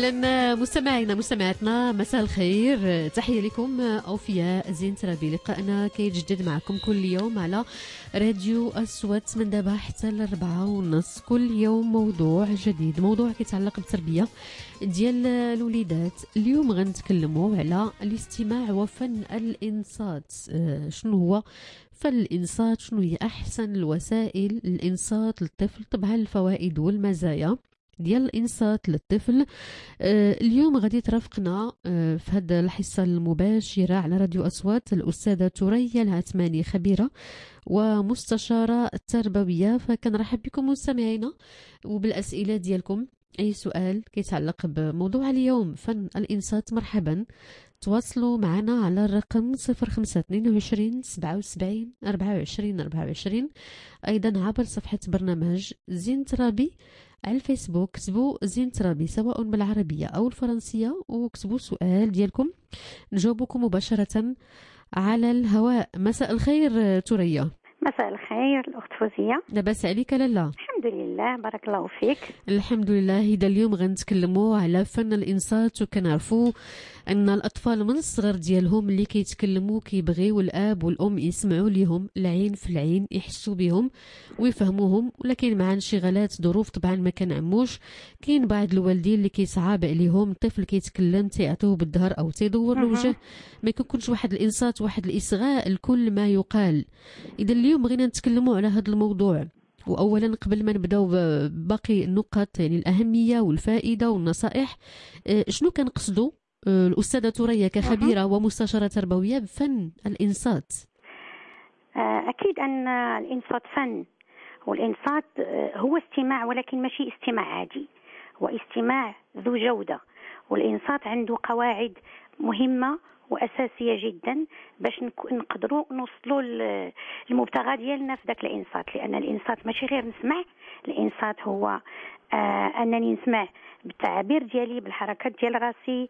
أهلا مستمعينا مستمعاتنا، مساء الخير، تحية لكم أوفياء زين ترابي. لقاءنا كيتجدد معكم كل يوم على راديو أصوات من دابا حتى ل4:30. كل يوم موضوع جديد، موضوع كيتعلق بالتربية ديال الوليدات. اليوم غنتكلموا على الاستماع وفن الإنصات. شنو هو فن الإنصات؟ شنو هي أحسن الوسائل الإنصات للطفل؟ طبعا الفوائد والمزايا ديال الإنصات للطفل. اليوم غادي ترافقنا في هذه الحصة المباشرة على راديو أصوات الأستاذة ثريا العثماني، خبيرة ومستشارة تربوية. فكنرحب بكم مستمعينا وبالأسئلة ديالكم. أي سؤال كيتعلق بموضوع اليوم فن الإنصات، مرحبا تواصلوا معنا على الرقم 0522 77 24 24. أيضا عبر صفحة برنامج زين ترابي على الفيسبوك، كتبوا زين ترابي سواء بالعربية أو الفرنسية وكتبوا سؤال ديالكم نجاوبكم مباشرة على الهواء. مساء الخير ثريا. مساء الخير الأخت فوزية. لاباس عليك لالا؟ الحمد لله، بارك الله فيك. الحمد لله. إذا اليوم غنتكلموا على فن الإنصات، وكنعرفوا أن الأطفال من الصغر ديالهم اللي كيتكلموا كيبغيو الأب والأم يسمعوا ليهم العين في العين، يحسوا بهم ويفهموهم. ولكن مع انشغالات ظروف طبعا ما كنعموش. كاين بعض الوالدين اللي كيصعب عليهم الطفل كيتكلم تيعطوه بالظهر أو تيدور الوجه، ما يكونش واحد الإنصات، واحد الإصغاء لكل ما يقال. إذا اليوم بغينا نتكلموا على هذا الموضوع، وأولا قبل ما نبداو باقي النقط يعني الأهمية والفائدة والنصائح، شنو كنقصدوا الأستاذة ثريا كخبيرة ومستشارة تربوية بفن الإنصات؟ أكيد أن الإنصات فن، والإنصات هو استماع، ولكن ماشي استماع عادي، هو استماع ذو جودة. والإنصات عنده قواعد مهمة وأساسية جدا باش نقدروا نوصلوا المبتغى ديالنا في ذاك الإنصات. لأن الإنصات ماشي غير نسمع، الإنصات هو أنني نسمع بالتعابير ديالي، بالحركات ديال راسي،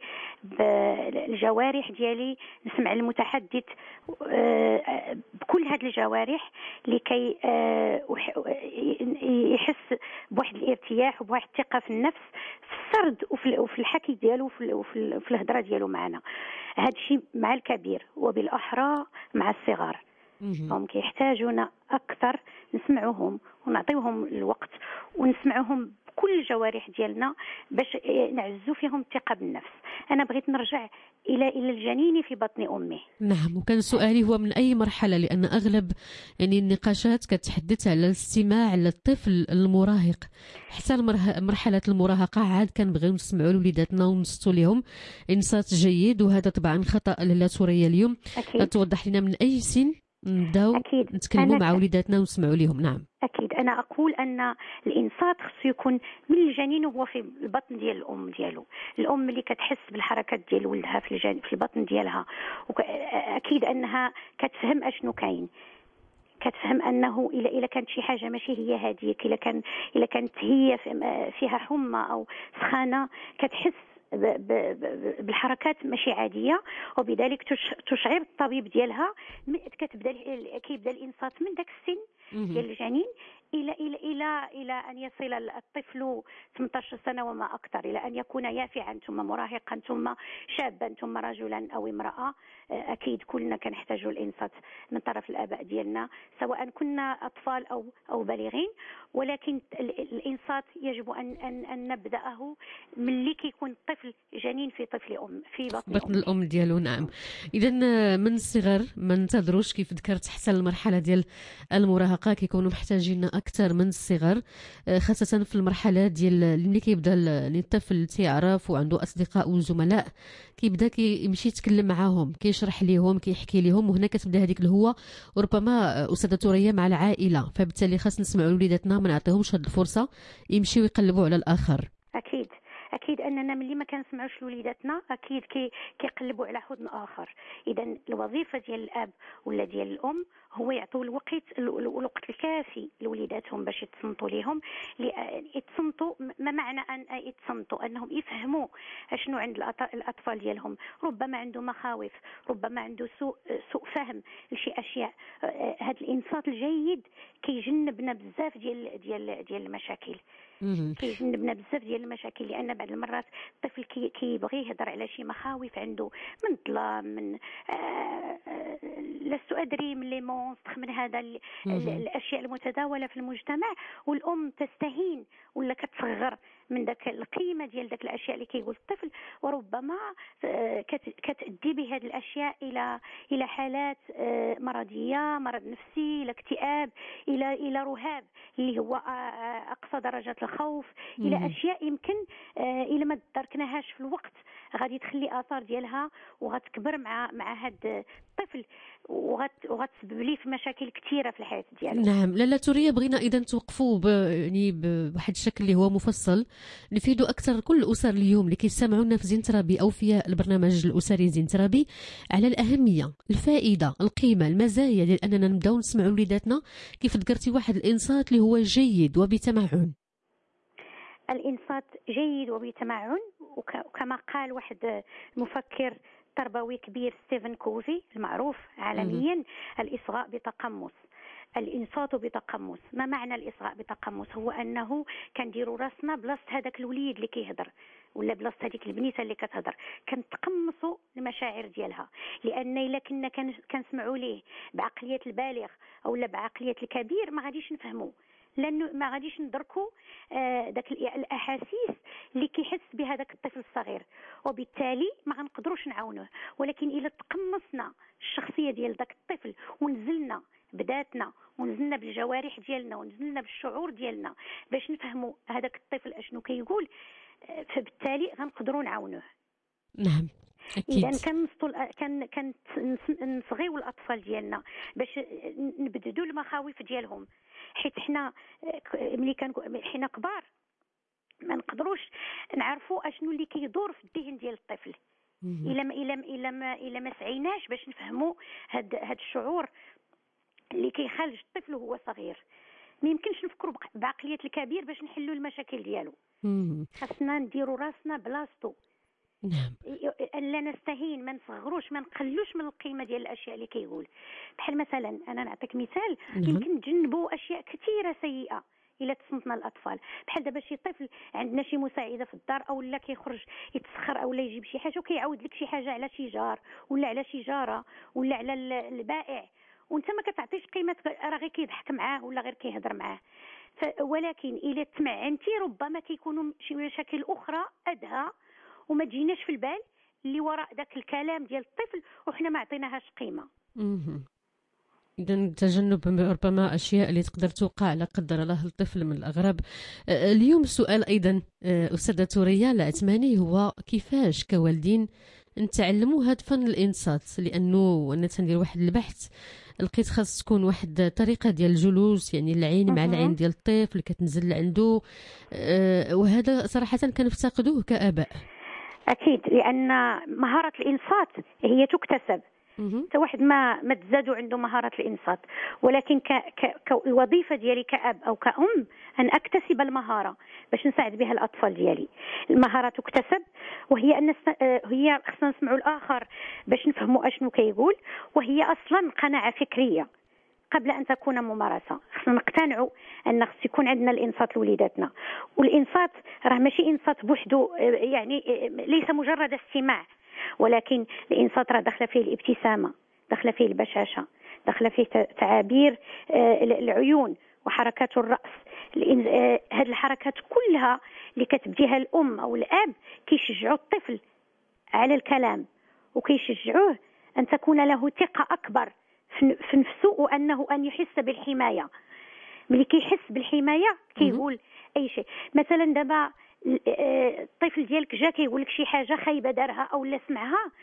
بالجوارح ديالي، نسمع المتحدث بكل هذه الجوارح لكي يحس بواحد الارتياح وبواحد الثقة في النفس في السرد وفي الحكي ديالو وفي الهضرة ديالو معنا. هذا الشيء مع الكبير وبالأحرى مع الصغار. هم كيحتاجونا أكثر نسمعوهم ونعطيوهم الوقت ونسمعوهم بكل الجوارح ديالنا باش نعزو فيهم الثقة بالنفس. أنا بغيت نرجع إلى الجنين في بطن أمه. نعم. وكان سؤالي هو من أي مرحلة، لأن أغلب يعني النقاشات كتحدث على الاستماع للطفل المراهق حتى مرحلة المراهقة. عاد كنبغيو نسمعوا لوليداتنا ونصتوا لهم إنصات جيد، وهذا طبعا خطأ لاله ثريا اليوم. توضح لنا من أي سن نبداو نتكلموا مع وليداتنا ونسمعوا لهم؟ نعم أكيد. أنا أقول أن الإنصات خصو يكون من الجنين وهو في البطن ديال الأم ديالو. الأم اللي كتحس بالحركات ديال ولدها في البطن ديالها، أكيد أنها كتفهم أشنو كاين، كتفهم انه الا كانت شي حاجه ماشي هي هذيك، الا كانت هي فيها حمى او سخانه، كتحس بالحركات ماشي عاديه، وبذلك تشعر الطبيب ديالها. كيبدا الانصات من داك السن ديال الجنين الى ان يصل الطفل 18 سنه وما اكثر، الى ان يكون يافعا ثم مراهقا ثم شابا ثم رجلا او امراه. اكيد كلنا كنحتاجوا الانصات من طرف الاباء ديالنا، سواء كنا اطفال او بالغين. ولكن الانصات يجب ان نبداه ملي كيكون الطفل جنين في بطن الام ديالو. نعم. اذا من الصغر ما ننتظروش، كيف ذكرت، حتى المرحله ديال المراهقه كيكونوا محتاجين اكثر من الصغر، خاصه في المرحله ديال اللي كيبدا الطفل تيعرف وعنده اصدقاء وزملاء، كيبدا كيمشي يتكلم معاهم، كيشرح ليهم، كيحكي لهم، وهنا كتبدا هذيك الهوه. وربما استاذه ثريا مع العائله، فبالتالي خاص نسمعوا لوليداتنا، ما نعطيهمش هذه الفرصه يمشيو يقلبوا على الاخر. اكيد اننا ملي ما كنسمعوش لوليداتنا اكيد كيقلبوا على حضن اخر. اذا الوظيفه ديال الاب ولا ديال الام هو يعطوا الوقت الكافي لوليداتهم باش يتصنتوا ليهم. يتصنتوا ما معنى ان يتصنتوا؟ انهم يفهموا اشنو عند الاطفال ديالهم. ربما عنده مخاوف، ربما عنده سوء فهم لشي اشياء. هذا الانصات الجيد كيجنبنا بزاف ديال المشاكل. كيجنبنا بزاف ديال المشاكل، لان بعض المرات الطفل كيبغي يهضر على شي مخاوف عنده من الظلام، من لست ادري من لي مونستر، من هذا الاشياء المتداوله في المجتمع، والام تستهين ولا كتصغر من داك القيمه ديال داك الاشياء اللي كيقول الطفل، وربما كتؤدي بهذه الاشياء الى حالات مرضيه، مرض نفسي، الى اكتئاب، الى رهاب اللي هو اقصى درجات الخوف، الى اشياء يمكن الى ما دركناهاش في الوقت غادي تخلي اثار ديالها وغتكبر مع هذا الطفل وغتسبب ليه في مشاكل كثيره في الحياه ديالو. نعم. لاله توريه، بغينا اذا توقفوا يعني بواحد الشكل اللي هو مفصل، نفيدوا اكثر كل الاسر اليوم اللي كيسمعونا في زين ترابي او في البرنامج الاسري زين ترابي على الاهميه، الفائده، القيمه، المزايا ديال اننا نبداو نسمعوا لوليداتنا كيف ذكرتي واحد الانصات اللي هو جيد وبتمعن. الانصات جيد وبتمعن، وكما قال واحد المفكر تربوي كبير ستيفن كوفي المعروف عالميا، الإصغاء بتقمص. الإنصات بتقمص. ما معنى الإصغاء بتقمص؟ هو أنه كنديروا راسنا بلاصة هذاك الوليد اللي كيهضر ولا بلاصة هذيك البنيته اللي كتهضر، كنتقمصوا المشاعر ديالها، لأن إلا كنا كنسمعوا ليه بعقلية البالغ أو لا بعقلية الكبير ما غاديش نفهموا، لانه ما غاديش ندركوا داك الاحاسيس اللي كيحس بها داك الطفل الصغير، وبالتالي ما غنقدروش نعاونوه. ولكن الا تقمصنا الشخصيه ديال داك الطفل ونزلنا بذاتنا ونزلنا بالجوارح ديالنا ونزلنا بالشعور ديالنا باش نفهموا هذاك الطفل اشنو كيقول، فبالتالي غنقدروا نعاونوه. نعم اكيد. اذا كنصغيو الاطفال ديالنا باش نبددوا المخاوف ديالهم، حيت حنا ملي حنا كبار ما نقدروش نعرفوا اشنو اللي كيدور في الذهن ديال الطفل الا ما سعيناش باش نفهموا هاد الشعور اللي كيخرج الطفل وهو صغير. ما يمكنش نفكروا بعقليه الكبير باش نحلوا المشاكل ديالو. خاصنا نديروا راسنا بلاصتو. نعم. ان لا نستهين، ما نصغروش، ما نقلوش من القيمه ديال الاشياء اللي كيقول. بحال مثلا انا نعطيك مثال، يمكن نتجنبوا اشياء كثيره سيئه الا تصنتنا الاطفال. بحال دابا شي طفل عندنا شي مساعده في الدار او لا كيخرج يتسخر او لا يجيب شي حاجه وكيعاود لك شي حاجه على شي جار ولا على شي جاره ولا على البائع، وانت ما كتعطيش قيمه، راه غير كيضحك معاه ولا غير كيهضر معاه. ولكن الا تمعنتي ربما كيكونوا شي مشاكل اخرى ادهى وما تجيناش في البال اللي وراء ذاك الكلام ديال الطفل وحنا ما عطيناهاش قيمه. إذا تجنب ربما أشياء اللي تقدر توقع لا قدر الله الطفل من الأغراب. اليوم السؤال أيضا أستاذة تورية العثماني هو كيفاش كوالدين نتعلموا هذا فن الإنصات، لأنه أنا تندير واحد البحث لقيت خاص تكون واحد الطريقة ديال الجلوس، يعني العين مع العين ديال الطفل اللي كتنزل عنده، وهذا صراحة كنفتقدوه كآباء. أكيد، لأن مهارة الإنصات هي تكتسب. واحد ما تزادوا عنده مهارة الإنصات، ولكن كوظيفة ديالي كأب أو كأم أن أكتسب المهارة باش نساعد بها الأطفال ديالي. المهارة تكتسب، وهي أن هي خصنا نسمعوا الآخر باش نفهموا أشنو كيقول، وهي أصلا قناعة فكرية قبل أن تكون ممارسة. خصنا نقتنعوا أن خص يكون عندنا الإنصات لوليداتنا، والإنصات راه ماشي إنصات بوحده، يعني ليس مجرد استماع، ولكن الإنصات راه داخله فيه الابتسامة، داخله فيه البشاشة، داخله فيه تعابير العيون وحركات الرأس. هذه الحركات كلها اللي كتبديها الأم أو الأب كيشجعوا الطفل على الكلام، وكيشجعوه أن تكون له ثقة أكبر في نفسه، وأنه أن يحس بالحماية. ملي كيحس بالحماية كيقول أي شيء. مثلا دابا الطفل ديالك جا كيقول لك شي حاجه خايبه دارها او لا سمعها،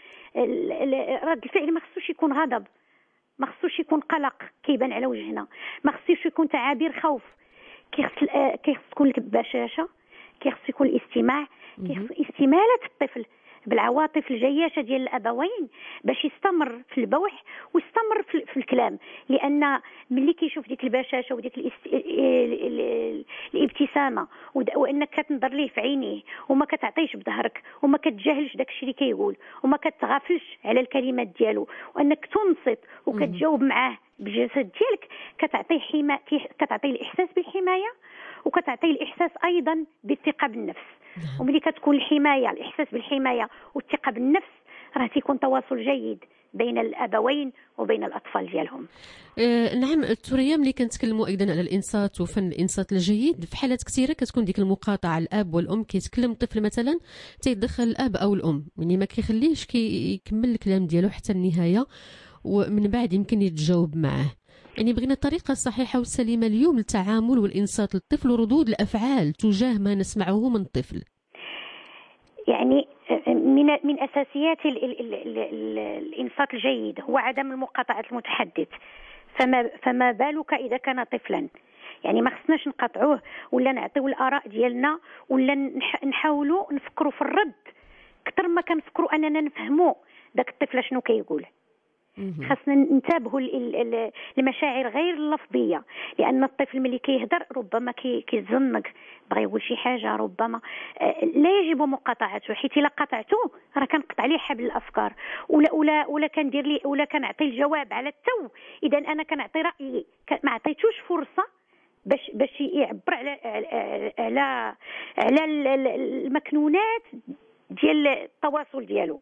رد الفعل ما خصوش يكون غضب، ما خصوش يكون قلق كيبان على وجهنا، ما خصوش يكون تعابير خوف. كيخص تكون البشاشه، كيخص يكون الاستماع، كيخص استماله الطفل بالعواطف الجياشه ديال الابوين باش يستمر في البوح ويستمر في الكلام. لان ملي كيشوف ديك البشاشه وديك الابتسامه وانك كتنظر ليه في عينيه وما كتعطيش بظهرك وما كتجاهلش داكشي اللي كيقول وما كتغافلش على الكلمات ديالو، وانك تنصت وكتجاوب معاه بالجسد ديالك، كتعطيه كتعطيه الاحساس بالحمايه وكتعطيه الاحساس ايضا بالثقه بالنفس. وملي كتكون الحمايه، الاحساس بالحمايه والثقه بالنفس، راه تيكون تواصل جيد بين الابوين وبين الاطفال ديالهم. نعم ثريا، ملي كنتكلموا ايضا على الانصات وفن الانصات الجيد، في حالات كثيره كتكون ديك المقاطعه، الاب والام كيتكلم، الطفل مثلا تيدخل الاب او الام، يعني ما كيخليش كيكمل الكلام ديالو حتى النهايه، ومن بعد يمكن يتجاوب معاه. يعني بغينا الطريقه الصحيحه والسليمه اليوم للتعامل والانصات للطفل وردود الافعال تجاه ما نسمعه من الطفل. يعني من اساسيات الانصات الجيد هو عدم المقاطعه المتحدث، فما بالك اذا كان طفلا. يعني ما خصناش نقاطعوه ولا نعطيو الاراء ديالنا ولا نحاولوا نفكروا في الرد اكثر ما كنفكروا اننا نفهموا داك الطفل شنو كيقول. خاصنا ننتبهوا للمشاعر غير اللفظيه، لان الطفل ملي كيهضر ربما كيتزنق، بغى يقول شي حاجه، ربما لا يجب مقاطعته، حيت الا قاطعته راه كنقطع عليه حبل الافكار، ولا كندير ليه ولا كنعطي الجواب على التو. اذا انا كنعطي رايي، ما عطيتوش فرصه باش يعبر على المكنونات ديال التواصل ديالو.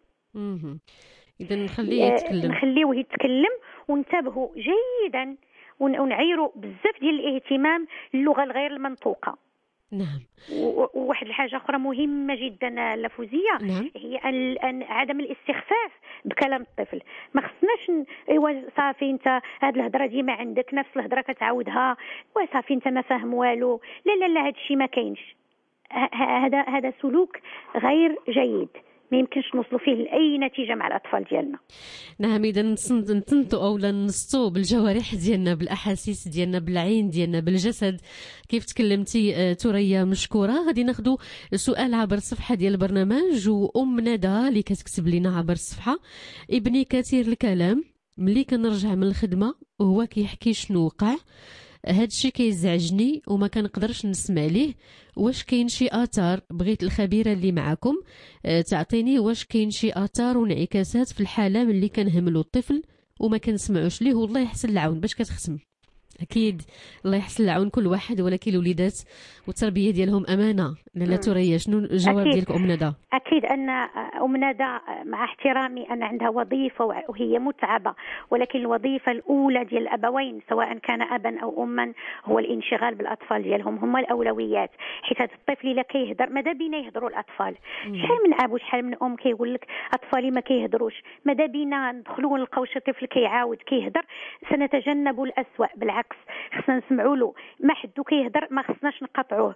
إذا نخليوه يتكلم وننتبهوا جيدا ونعيروا بزاف ديال الاهتمام للغه الغير المنطوقه. نعم. وواحد الحاجه اخرى مهمه جدا لفوزيه، نعم. هي عدم الاستخفاف بكلام الطفل. ما خصناش ايوا صافي انت هاد الهضره ديما عندك نفس الهضره كتعاودها، وصافي انت ما فاهم والو، لا لا لا، هاد الشيء ما كاينش. هذا سلوك غير جيد، ما يمكنش نوصلوا فيه لأي نتيجة مع الأطفال ديالنا. نعم، إذا نتنطوا أولا نصتوا بالجوارح ديالنا، بالأحاسيس ديالنا، بالعين ديالنا، بالجسد، كيف تكلمتي ثريا مشكورة. غادي ناخذوا سؤال عبر الصفحة ديال البرنامج، وأم ندى اللي كتكتب لنا عبر الصفحة: ابني كثير الكلام، ملي كنرجع من الخدمة وهو كيحكي شنو وقع، هادشي كيزعجني وما كنقدرش نسمع ليه. واش كاين شي اثار؟ بغيت الخبيره اللي معكم تعطيني واش كاين شي اثار وانعكاسات في الحاله ملي كنهملوا الطفل وما كنسمعوش ليه. والله يحسن العون باش كتختم. اكيد الله يحسن العون كل واحد، ولكن الوليدات والتربيه ديالهم امانه. لا ثريا، شنو الجواب ديالك ام ندى؟ اكيد ان ام ندى مع احترامي ان عندها وظيفه وهي متعبه، ولكن الوظيفه الاولى ديال الابوين سواء كان ابا او اما هو الانشغال بالاطفال ديالهم، هما الاولويات. حيت هذا الطفل الا كيهضر ماذا بينا يهضروا الاطفال. شحال من اب وشحال من ام كيقول لك اطفالي ما كيهضروش، ماذا بينا ندخلوا ونلقاو شي طفل كيعاود كيهضر، سنتجنب الاسوأ. بالعكس خصنا نسمعوا له، ما حدو كيهضر ما خصناش نقاطعوه،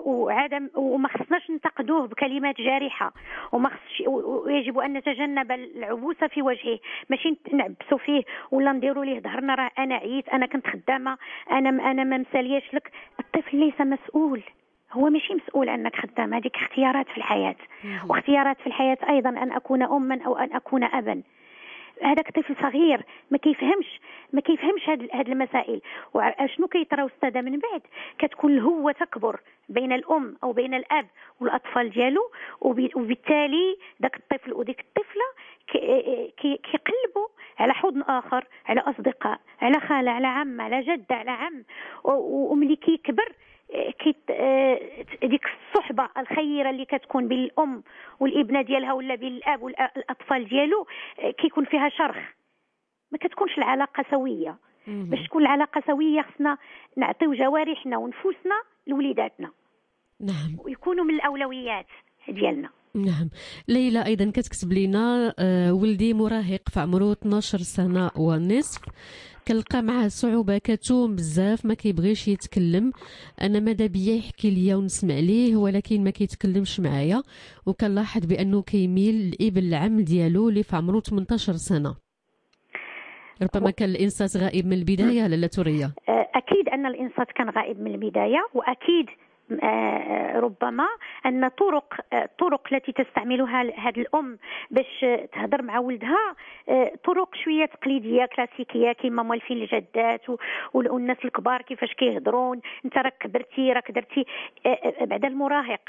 وما خصناش ننتقدوه بكلمات جارحه، ويجب ان نتجنب العبوسه في وجهه، ماشي نعبسوا فيه ولا نديروا ليه ظهرنا راه انا عييت، انا كنت خدامه، انا ما مسالياش لك. الطفل ليس مسؤول، هو ماشي مسؤول انك خدام، هذيك اختيارات في الحياه، واختيارات في الحياه ايضا ان اكون اما او ان اكون ابا. هذاك طفل صغير ما كيفهمش هاد المسائل. وشنو كيطرا استاذه من بعد؟ كتكون الهوه تكبر بين الام او بين الاب والاطفال ديالو، وبالتالي داك الطفل وديك الطفله كيقلبوا على حضن اخر، على اصدقاء، على خاله، على عمه، على جده، على عم. وملي كيكبر ديك الصحبه الخيره اللي كتكون بين الام والابنه ديالها ولا بين الاب والاطفال ديالو كيكون فيها شرخ، ما كتكونش العلاقه سويه. باش تكون العلاقه سويه خصنا نعطيو جوارحنا ونفوسنا لوليداتنا. نعم، ويكونوا من الاولويات ديالنا. نعم. ليلى ايضا كتكتب لنا: ولدي مراهق في عمره 12 سنه ونصف، كنلقى معاه صعوبه، كتوم بزاف، ما كيبغيش يتكلم. انا ماذا بيا يحكي ليا ونسمع ليه، ولكن ما كيتكلمش معايا. وكنلاحظ بانه كيميل لابن العم ديالو اللي في عمره 18 سنه. ربما كان الانصات غائب من البدايه لاله ثريا. اكيد ان الانصات كان غائب من البدايه، واكيد ربما ان الطرق التي تستعملها هذه الام باش تهضر مع ولدها طرق شويه تقليديه كلاسيكيه كما موالفين الجدات والناس الكبار كيفاش كيهضرون. انت راك كبرتي، راك درتي. بعد المراهق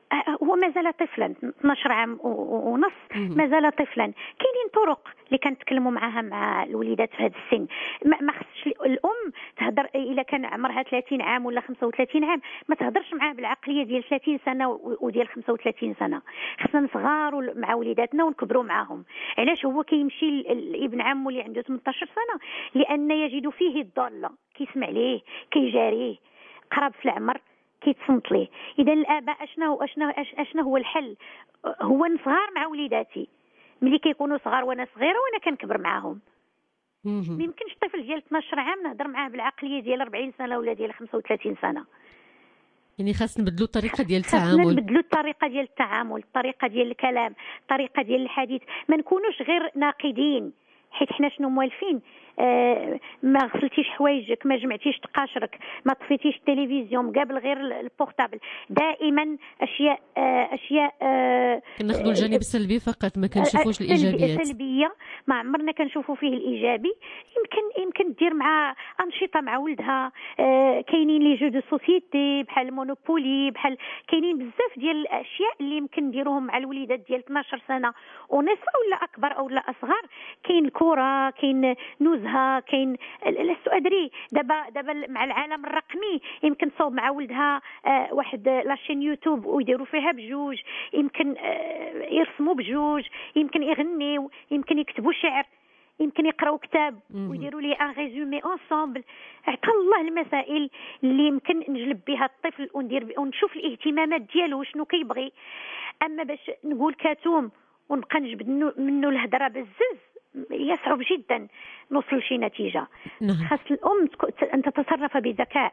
هو ما زال طفلا، 12 عام ونص، ما زال طفلا. كاينين طرق اللي كنتكلموا معاها مع الوليدات في هذا السن. ما خصش الام تهضر الا كان عمرها 30 عام ولا 35 عام، ما تهضرش معاه بالعقليه ديال 30 سنه وديال 35 سنه. خصنا نصغاروا مع وليداتنا ونكبروا معاهم. علاش هو كيمشي لابن عمه اللي عنده 18 سنه؟ لان يجد فيه الضاله، كيسمع ليه، كيجاريه، قرب في العمر، كيتصنت ليه. اذا الاباء اشنا هو الحل؟ هو نصغر مع وليداتي ملي كيكونوا صغار وانا صغيره وانا كنكبر معاهم. ما يمكنش طفل ديال 12 عام نهضر معاه بالعقليه ديال 40 سنه ولا ديال 35 سنه. يعني خاص نبدلوا الطريقه ديال التعامل، خاصنا نبدلوا الطريقه ديال التعامل، الطريقه ديال الكلام، الطريقه ديال الحديث. ما نكونوش غير ناقدين، حيت حنا شنو موالفين؟ ما غسلتيش حوايجك، ما جمعتيش تقاشرك، ما طفيتيش التلفزيون، قابل غير البورتابل. دائما اشياء كناخذوا الجانب السلبي فقط، ما كنشوفوش الايجابيات. السلبيه ما عمرنا كنشوفوا فيه الايجابي. يمكن دير مع انشطه مع ولدها. كاينين لي جو دو سوسيتي بحال المونوبولي، بحال كاينين بزاف ديال الاشياء اللي يمكن نديروهم مع الوليدات ديال 12 سنه ونص ولا اكبر او لا اصغر. كاين الكره، كاين نزهه، كاين لست ادري. دابا مع العالم الرقمي يمكن تصاوب مع ولدها واحد لاشين يوتيوب ويديروا فيها بجوج، يمكن يرسموا بجوج، يمكن يغنيوا، يمكن يكتبوا شعر، يمكن يقراوا كتاب ويديروا لي ان ريزومي انصامبل. عطا الله المسائل اللي يمكن نجلب بها الطفل ونشوف الاهتمامات ديالو شنو كيبغي. اما باش نقول كاتوم ونبقى نجبد منه الهضره بالزز يصعب جدا نوصل شي نتيجه. خاص الام ان تتصرف بذكاء.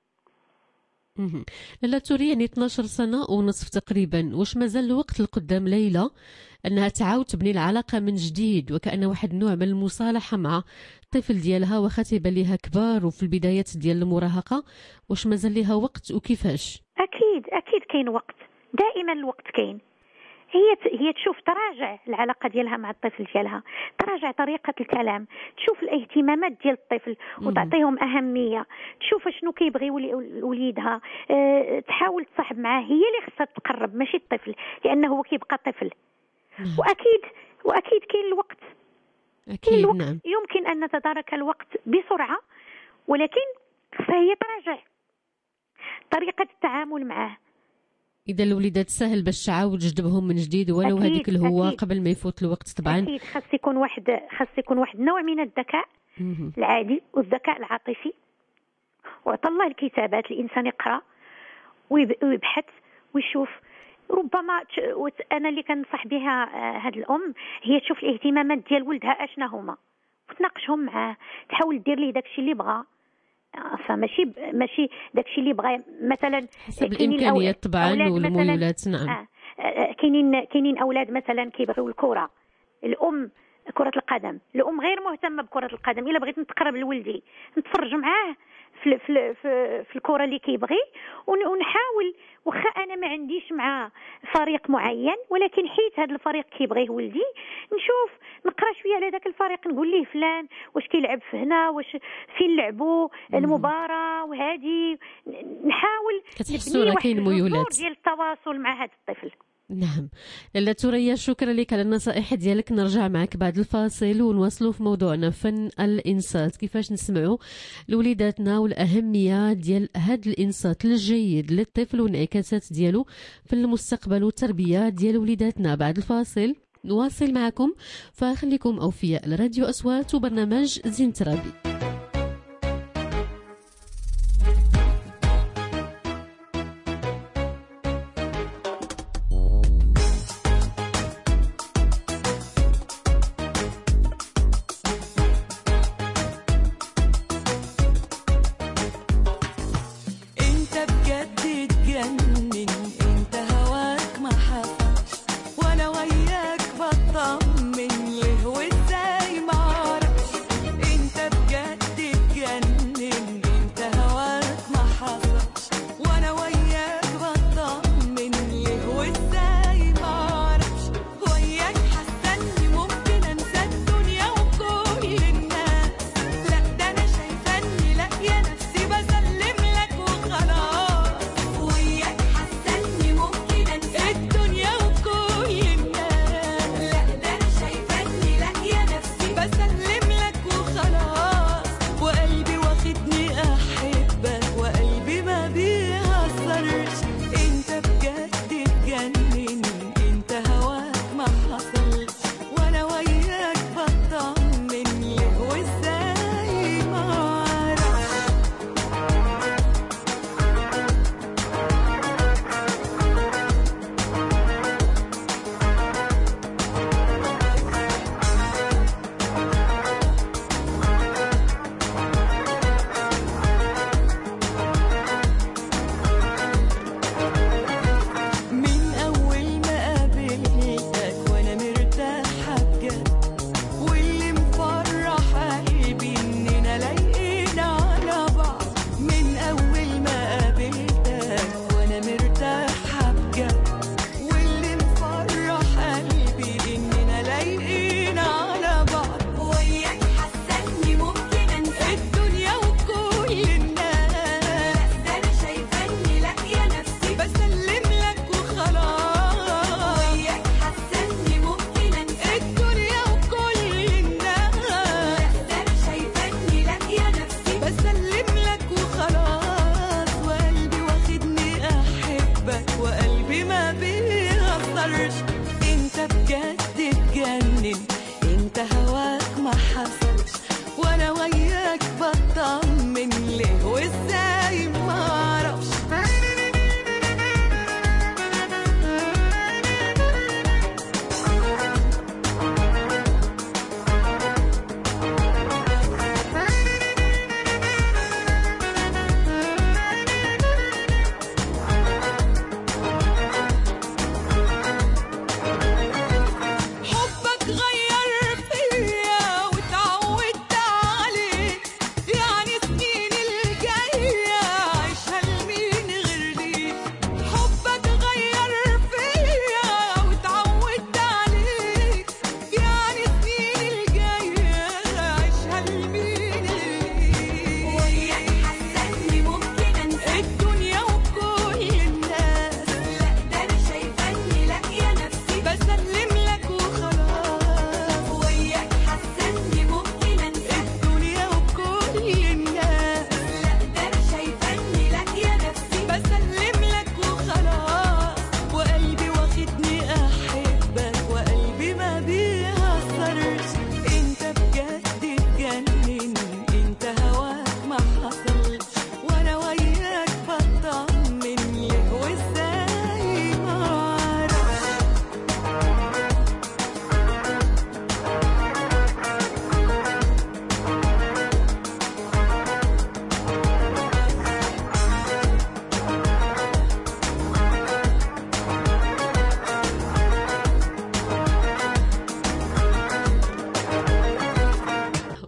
لا توري، يعني 12 سنه ونصف تقريبا، واش مازال الوقت لقدام ليلى انها تعاود تبني العلاقه من جديد وكأن واحد النوع من المصالحه مع الطفل ديالها واخا تيبان ليها كبار وفي البدايات ديال المراهقه؟ واش مازال ليها وقت وكيفاش؟ اكيد كاين وقت، دائما الوقت كاين. هي تشوف تراجع العلاقه ديالها مع الطفل ديالها، تراجع طريقه الكلام، تشوف الاهتمامات ديال الطفل وتعطيهم اهميه، تشوف شنو كيبغي وليدها، تحاول تصاحب معاه. هي اللي خصها تقرب ماشي الطفل، لانه هو كيبقى طفل. واكيد كاين الوقت. اكيد الوقت. نعم. يمكن ان نتدارك الوقت بسرعه، ولكن خصها هي تراجع طريقه التعامل معاه. إذا الوليدات سهل باش تعاود تجذبهم من جديد ولو هذيك الهوة قبل ما يفوت الوقت طبعا. أكيد خاص يكون واحد نوع من الذكاء العادي والذكاء العاطفي. وعطى الله الكتابات، الإنسان يقرأ ويبحث ويشوف. ربما أنا اللي كنصح بها هاد الأم هي تشوف الاهتمامات ديال ولدها أشنا هما وتناقشهم معاه، تحاول دير ليه داكشي اللي بغا. ماشي داكشي اللي بغا. مثلا حسب الامكانيات طبعا والميولات. نعم. كاينين اولاد مثلا كيبغيو الكره، الام كره القدم، الام غير مهتمه بكره القدم. الا بغيت نتقرب لولدي نتفرج معاه في الكره اللي كيبغي ونحاول. واخا انا ما عنديش مع فريق معين، ولكن حيت هذا الفريق كيبغيه ولدي نشوف نقرا شويه على ذاك الفريق، نقول ليه فلان واش كيلعب في هنا، واش فين لعبوا المباراه، وهذه نحاول نبني واحد الميولات ديال التواصل مع هذا الطفل. نعم. لاله ثريا، شكرا لك على النصائح ديالك. نرجع معك بعد الفاصل ونواصلوا في موضوعنا فن الانصات، كيفاش نسمعوا لوليداتنا والاهميه ديال هذا الانصات الجيد للطفل والانعكاسات ديالو في المستقبل والتربيه ديال وليداتنا. بعد الفاصل نواصل معكم، فخليكم اوفياء لراديو اصوات وبرنامج زين ترابي. بطمن ليه وازاي معرفش انت بجد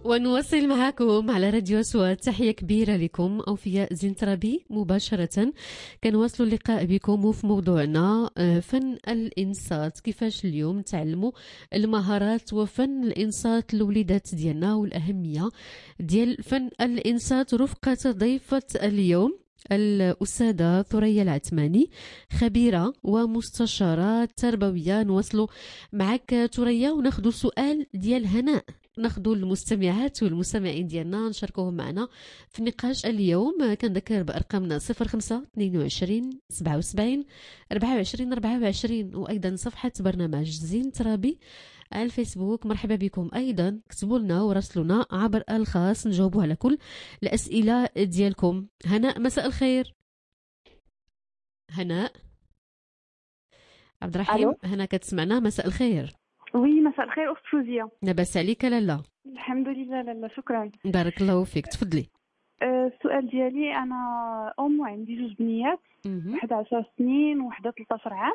ونواصل معكم على راديو أصوات. تحية كبيرة لكم أوفياء زينترابي مباشرة. كنواصلوا اللقاء بكم وفي موضوعنا فن الإنصات، كيفاش اليوم تعلموا المهارات وفن الإنصات للوليدات ديالنا والأهمية ديال فن الإنصات. رفقة ضيفة اليوم الأستاذة ثريا العثماني، خبيرة ومستشارة تربوية. نواصلوا معك ثريا وناخذوا سؤال ديال هناء، ناخذوا المستمعات والمستمعين ديالنا نشاركوهم معنا في النقاش اليوم. كنذكر بارقامنا 05 22 77 24 24 وايضا صفحه برنامج زين ترابي على الفيسبوك. مرحبا بكم ايضا، كتبوا لنا وراسلوا لنا عبر الخاص نجاوبوا على كل الاسئله ديالكم. هناء مساء الخير. هناء عبد الرحيم، هنا كتسمعنا؟ مساء الخير. وي مساء الخير اخت فوزيه. لاباس عليك؟ لالا الحمد لله. لالا شكرا. بارك الله فيك، تفضلي. السؤال ديالي انا وعندي جوج بنيات، واحده 10 سنين وواحده 13 عام.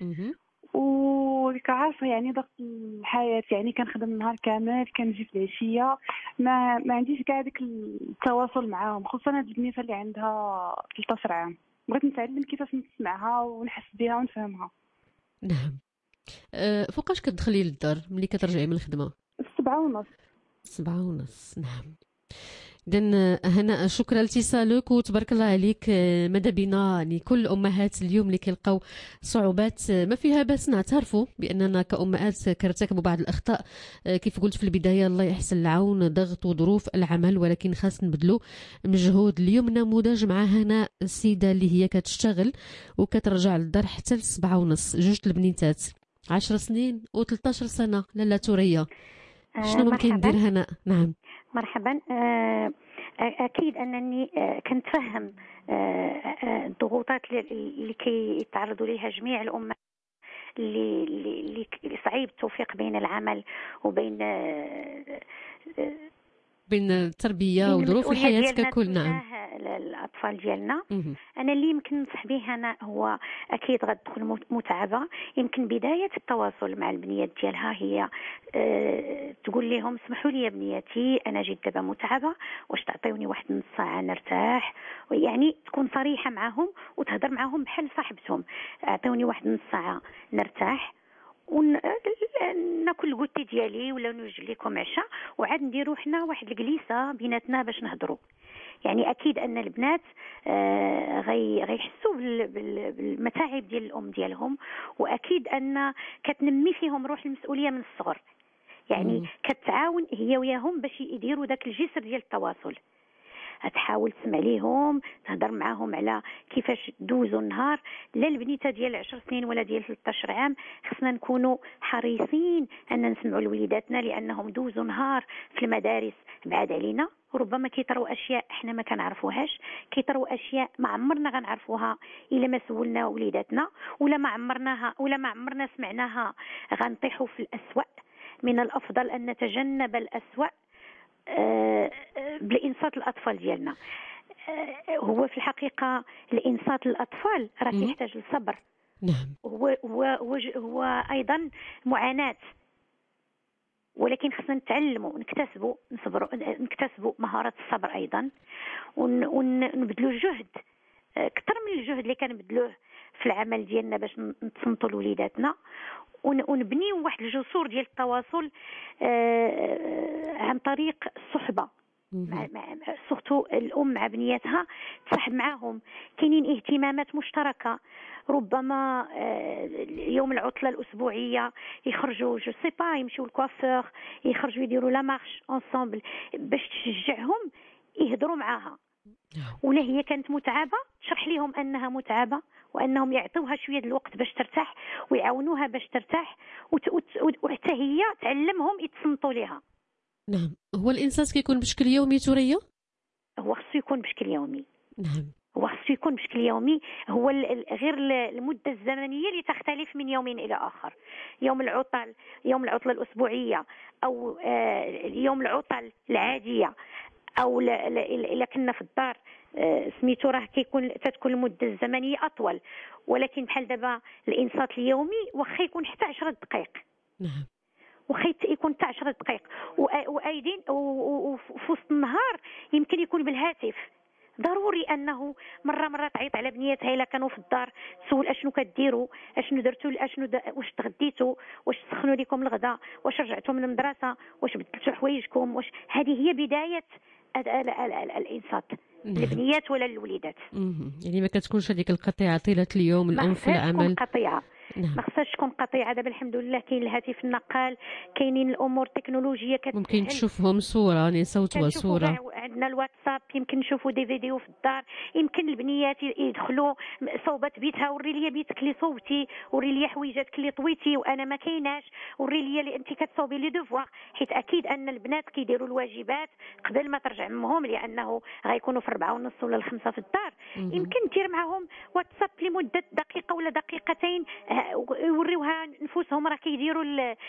وديك عارفه يعني ضغط الحياه، يعني كنخدم النهار كامل كنجي في العشيه، ما عنديش كاع داك التواصل معاهم، خصوصا هاد البنيته اللي عندها 13 عام. بغيت نتعلم كيفاش نسمعها ونحس بها ونفهمها. نعم. فوقاش كتدخلي للدار ملي كترجعي من الخدمه؟ 7:30. 7:30. نعم. إذن هنا شكرا لاتصالك وتبارك الله عليك. ماذا بنا يعني كل الامهات اليوم اللي كيلقاو صعوبات، ما فيها باس نعترفوا باننا كامهات كنرتكبوا بعض الاخطاء. كيف قلت في البدايه، الله يحسن العون، ضغط وظروف العمل، ولكن خاص نبذلوا مجهود. اليوم نموذج مع هنا السيده اللي هي كتشتغل وكترجع للدار حتى ل 7:30، جوج البنيتات 10 سنين و13 سنه. لالا ثريا شنو ممكن ندير هنا؟ نعم مرحبا. اكيد انني كنتفهم الضغوطات اللي كيتعرضوا ليها جميع الامهات، اللي صعيب التوفيق بين العمل وبين التربيه وظروف الحياه ككل. نعم. الاطفال ديالنا. انا اللي يمكن ننصح به انا هو اكيد غتدخل متعبه. يمكن بدايه التواصل مع البنيات ديالها هي تقول لهم اسمحوا لي يا بنياتي انا جيت دابا متعبه، واش تعطيوني واحد نص ساعه نرتاح؟ يعني تكون صريحه معهم وتهضر معهم بحال صاحبتهم. اعطيوني واحد نص ساعه نرتاح وناكل الكوتي ديالي ولا نوجد لكم عشاء، وعاد نديروا حنا واحد الجليسه بيناتنا باش نهضروا. يعني اكيد ان البنات غيحسوا بالمتاعب ديال الام ديالهم، واكيد ان كتنمي فيهم روح المسؤوليه من الصغر. يعني كتعاون هي وياهم باش يديروا داك الجسر ديال التواصل. تحاول تسمع ليهم، تهضر معاهم على كيفاش دوزوا النهار. لا البنيته ديال 10 سنين ولا ديال 13 عام، خصنا نكونوا حريصين ان نسمعوا لوليداتنا، لانهم دوزوا نهار في المدارس بعاد علينا، وربما كيطروا اشياء احنا ما كنعرفوهاش، كيطروا اشياء ما عمرنا غنعرفوها الا ما سولنا وليداتنا، ولا ما عمرنا سمعناها غنطيحوا في الأسوأ. من الافضل ان نتجنب الأسوأ بالإنصات الأطفال ديالنا. هو في الحقيقة الإنصات الأطفال راه يحتاج للصبر. نعم. هو أيضا معاناة، ولكن خصنا نتعلموا نكتسبوا نكتسبوا مهارة الصبر أيضا، ونبذلوا جهد أكثر من الجهد اللي كنبذلوه في العمل ديالنا باش نتصنتوا لوليداتنا، ونبنيو واحد الجسور ديال التواصل عن طريق الصحبه. سورتو الام مع بنياتها تصاحب معاهم، كاينين اهتمامات مشتركه، ربما يوم العطله الاسبوعيه يخرجوا جو سي با يمشيو للكوافور، يخرجوا يديروا لا مارش انصامبل باش تشجعهم يهضروا معاها. ولا هي كانت متعبه تشرح لهم انها متعبه، وانهم يعطوها شويه الوقت باش ترتاح ويعاونوها باش ترتاح، وحتى هي تعلمهم يتصنتوا لها. نعم. هو الانصات كيكون بشكل يومي ثريا؟ هو خصو يكون بشكل يومي. نعم. هو خصو يكون بشكل يومي. هو غير المده الزمنيه اللي تختلف من يوم الى اخر. يوم العطله الاسبوعيه، او يوم العطل العاديه، او الا كنا في الدار سميتو راه تتكون المده الزمنيه اطول. ولكن بحال دابا الانصات اليومي واخا يكون حتى 10 دقائق. نعم. وخيت يكون حتى 10 دقائق، وايدين وفي وسط النهار يمكن يكون بالهاتف. ضروري انه مره تعيط على بنياتها الا كانوا في الدار، تسول اشنو كديروا، اشنو درتوا، واش تغديتوا، واش سخنوا لكم الغداء، واش رجعتوا من المدرسه، واش بدلتوا حوايجكم، واش. هذه هي بدايه الانصات. نعم. البنيات ولا الوليدات. يعني ما كتكونش هذيك القطيعه طيله اليوم، الام في العمل. قطيعه. نعم. ما خصهاش تكون قطيعه. دابا الحمد لله كاين الهاتف النقال، كاينين الامور التكنولوجيه ممكن تشوفهم صوره، يعني صوت وصوره. عندنا الواتساب، يمكن نشوفوا دي فيديو في الدار، يمكن البنيات يدخلوا صوبات بيتها، وري لي بيتك اللي صوبتي، وري لي حويجاتك اللي طويتي وانا ما كايناش، وري لي اللي انت كتصوبي لي دوفوار. حيت اكيد ان البنات كيديروا الواجبات قبل ما ترجع امهم، لانه غيكونوا في 4:30 ولا 5 في الدار. يمكن دير معهم واتساب لمده دقيقه ولا دقيقتين، يوريوها نفوسهم راه كيديروا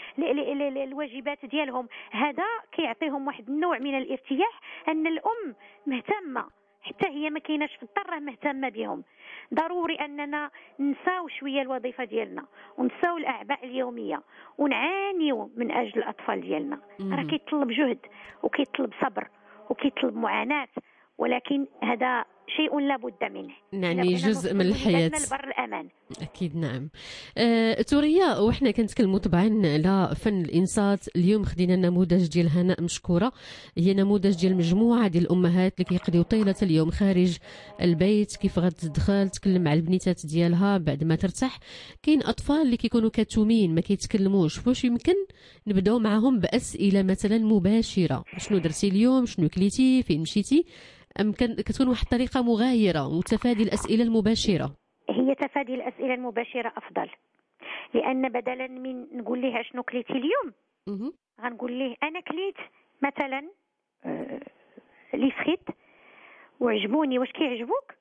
الواجبات ديالهم. هذا كيعطيهم واحد النوع من الارتياح ان الام مهتمه، حتى هي ما كايناش في الدار راه مهتمه بهم. ضروري اننا نساو شويه الوظيفه ديالنا، ونساو الاعباء اليوميه، ونعانيو من اجل الاطفال ديالنا. راه كيطلب جهد وكيطلب صبر وكيطلب معاناه، ولكن هذا شيء لا بد منه. يعني جزء من الحياة. البر الأمان. أكيد نعم. توريا، وإحنا كنتكلموا طبعا على فن الإنصات. اليوم خدينا النموذج ديال هناء مشكورة، هي نموذج ديال مجموعة ديال الأمهات اللي كيقضيو طيلة اليوم خارج البيت، كيف غتدخل تكلم مع البنيتات ديالها بعد ما ترتاح. كاين أطفال اللي كيكونوا كتومين ما كيتكلموش، واش يمكن نبداو معهم بأسئلة مثلا مباشرة؟ شنو درتي اليوم، شنو كليتي، فين مشيتي؟ كتكون واحد الطريقة مغايرة وتفادي الأسئلة المباشرة؟ هي تفادي الأسئلة المباشرة أفضل، لأن بدلا من نقول لها شنو كليتي اليوم، غنقول ليه أنا كليت مثلا لي فخيت وعجبوني. واش كيعجبوك؟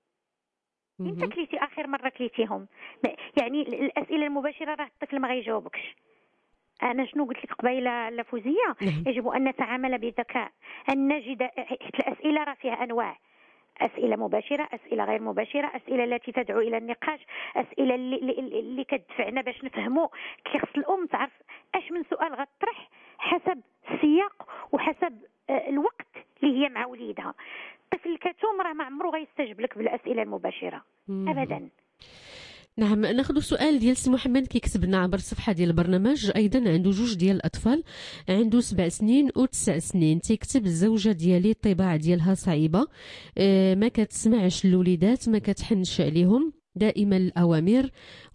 انت كليتي آخر مرة كليتيهم؟ يعني الأسئلة المباشرة راه الطفل ما غيجاوبكش. أنا شنو قلت لك قبيلة لفوزية؟ يجب أن نتعامل بذكاء، أن نجد الأسئلة راه فيها أنواع: أسئلة مباشرة، أسئلة غير مباشرة، أسئلة التي تدعو إلى النقاش، أسئلة اللي كتدفعنا باش نفهموا. كيخص الأم تعرف أش من سؤال غتطرح حسب السياق وحسب الوقت اللي هي مع وليدها. الطفل الكتوم راه ما عمره غيستجب لك بالأسئلة المباشرة أبدا. نعم. ناخذ سؤال ديال سي محمد كيكتب لنا عبر الصفحه ديال البرنامج. ايضا عنده 2 ديال الاطفال، عنده 7 سنين و9 سنين. تيكتب: الزوجه ديالي الطباع ديالها صعيبه، ما كتسمعش الوليدات، ما كتحنش عليهم، دائما الاوامر،